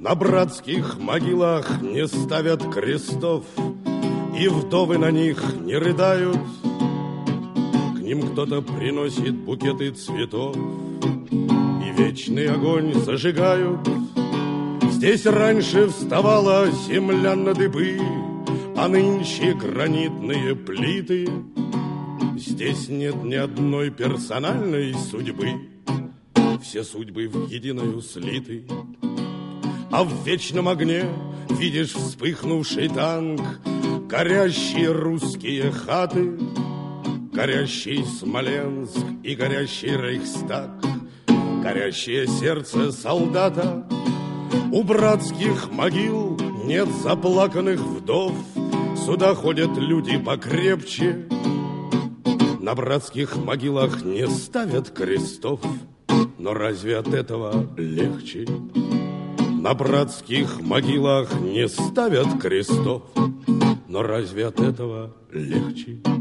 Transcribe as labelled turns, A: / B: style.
A: На братских могилах не ставят крестов, и вдовы на них не рыдают. К ним кто-то приносит букеты цветов, и вечный огонь зажигают. Здесь раньше вставала земля на дыбы, а нынче гранитные плиты. Здесь нет ни одной персональной судьбы, все судьбы в единую слиты. А в вечном огне видишь вспыхнувший танк, горящие русские хаты, горящий Смоленск и горящий Рейхстаг, горящее сердце солдата. У братских могил нет заплаканных вдов, сюда ходят люди покрепче. На братских могилах не ставят крестов, но разве от этого легче? На братских могилах не ставят крестов, но разве от этого легче?